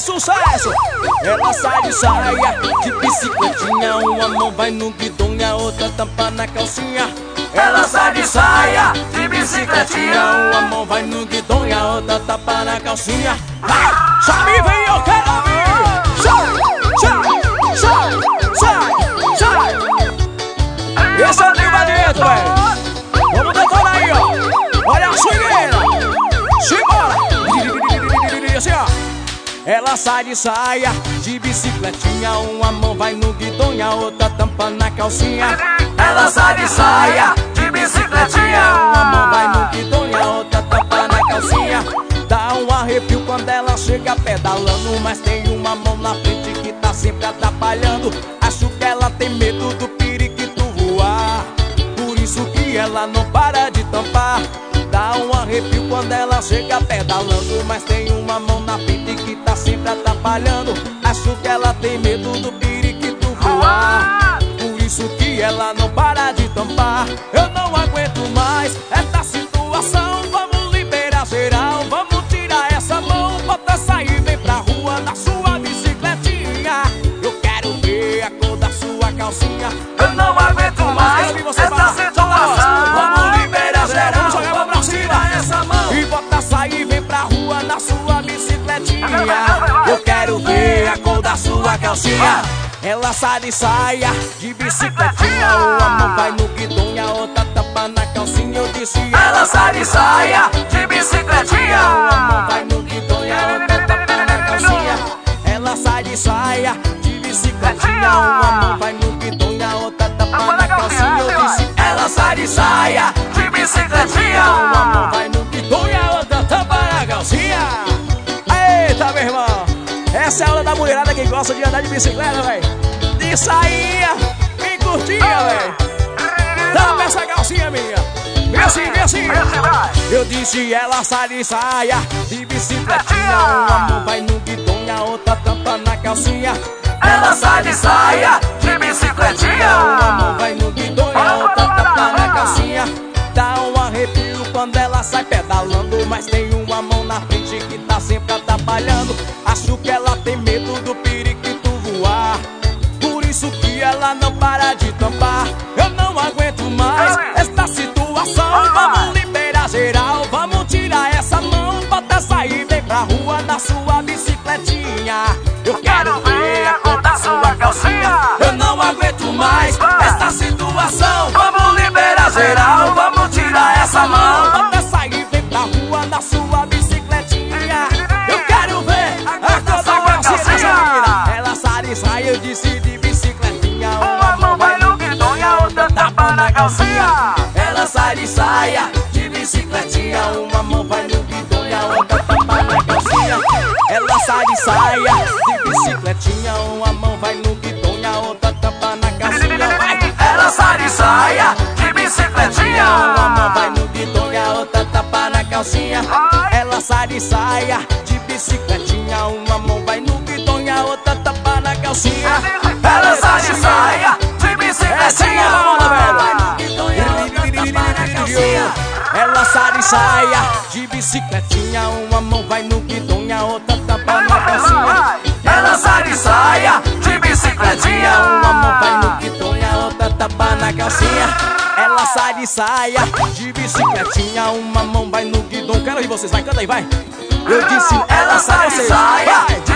sucesso. Ela sai de saia, de bicicletinha, uma mão vai no guidão e a outra tampa na calcinha. Ela sai de saia, de bicicletinha, uma mão vai no guidão e a outra tapa na calcinha. Sabe, vem, eu quero ouvir. Sai, sai, sai, sai, sai. Esse é o trio vai dentro, velho. Vamos decorar aí, ó. Olha a swingueira. Simbora. Assim, ó. Ela sai de saia, de bicicletinha, uma mão vai no guidão e a outra tampa na calcinha. Ela sai de saia, de bicicletinha, uma mão vai no guidão e a outra tampa na calcinha. Dá um arrepio quando ela chega pedalando, mas tem uma mão na frente que tá sempre atrapalhando. Acho que ela tem medo do periquito voar, por isso que ela não para de tampar. Dá um arrepio quando ela chega pedalando, mas tem uma mão na frente que tá sempre atrapalhando. Acho que ela tem medo do periquito voar, por isso que ela não para de tampar. Eu não aguento mais essa situação, vamos liberar geral, vamos tirar essa mão, bota sair, vem pra rua na sua bicicletinha. Eu quero ver a cor da sua calcinha. Eu não aguento mais essa situação, vamos liberar geral, joga pra cima essa mão e bota sair, vem pra rua na sua bicicletinha. Eu quero ver a cor da sua calcinha. Ela sai de saia, de bicicletinha, uma mão vai no guidão e a outra tapa na calcinha. Eu disse, ela sai de saia, de bicicletinha, uma mão vai no guidão e a outra tapa na calcinha. Ela sai de saia, de bicicletinha, uma mão vai no guidão e a outra tapa na calcinha. Eu disse, ela sai de saia, de bicicletinha, uma mão vai no guidão e a outra tapa na calcinha. Eita, meu irmão, essa é a hora da mulherada que gosta de andar de bicicleta, velho. De sainha, bem curtinha, velho. Dá pra essa calcinha minha. Vem assim, vem assim. Eu disse, ela sai de saia, de bicicletinha, uma mão vai no guidão e a outra tampa na calcinha. Ela sai de saia, de bicicletinha, uma mão vai no guidão e a outra tampa na calcinha. Dá um arrepio quando ela sai pedalando, mas tem uma mão na frente que tá sempre atrapalhando. Acho que ela tem medo do periquito voar, por isso que ela não para de tampar. Eu não aguento mais esta situação, vamos liberar geral, vamos tirar essa mão, bota sair, vem pra rua na sua bicicletinha. Eu quero ver a cor da sua calcinha. Eu não aguento mais esta situação, vamos liberar geral, vamos tirar essa mão, bota sair, vem pra rua na sua bicicletinha. Eu quero ver a cor da calcinha. Ela sai de saia, eu disse, de bicicletinha, uma mão vai no guidão e a outra tapa na calcinha. Ela sai de saia, de bicicletinha, uma mão vai no guidão e a outra tapa na calcinha. Ela sai de saia, de bicicletinha, uma mão vai no guidão e a outra tapa na calcinha. Ela sai de saia, de bicicletinha, uma mão vai no guidão e a outra tapa na calcinha. Ela sai de saia, de bicicletinha, uma mão vai no guidão e a outra tapa na calcinha. Ela sai de saia, de bicicletinha, uma mão vai no guidão e a outra tapa na calcinha. Ela sai de saia, de bicicletinha, uma mão vai no guidão e a outra tapa na calcinha. Ela sai de saia, de bicicletinha, uma mão vai no guidão e a outra tapa na calcinha. Ela sai de saia, de bicicletinha, uma mão vai no guidão. Quero ouvir vocês, vai, canta aí, vai. Eu disse, ela sai de saia,